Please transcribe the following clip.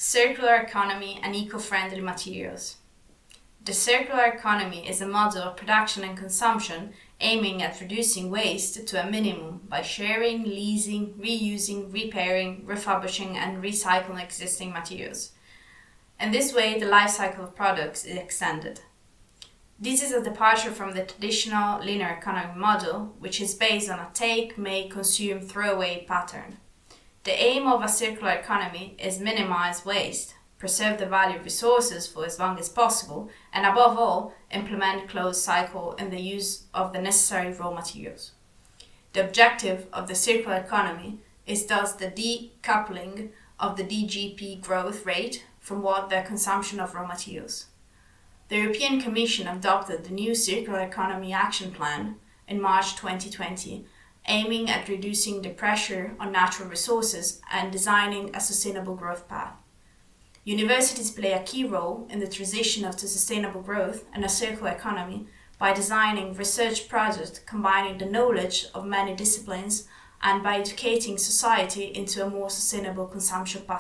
circular economy and eco-friendly materials. The circular economy is a model of production and consumption aiming at reducing waste to a minimum by sharing, leasing, reusing, repairing, refurbishing, and recycling existing materials. In this way, the life cycle of products is extended. This is a departure from the traditional linear economy model, which is based on a take, make, consume, throw away pattern. The aim of a circular economy is minimize waste, preserve the value of resources for as long as possible, and above all, implement closed cycle in the use of the necessary raw materials. The objective of the circular economy is thus the decoupling of the GDP growth rate from the consumption of raw materials. The European Commission adopted the new Circular Economy Action Plan in March 2020, aiming at reducing the pressure on natural resources and designing a sustainable growth path. Universities play a key role in the transition to sustainable growth and a circular economy by designing research projects combining the knowledge of many disciplines and by educating society into a more sustainable consumption pattern.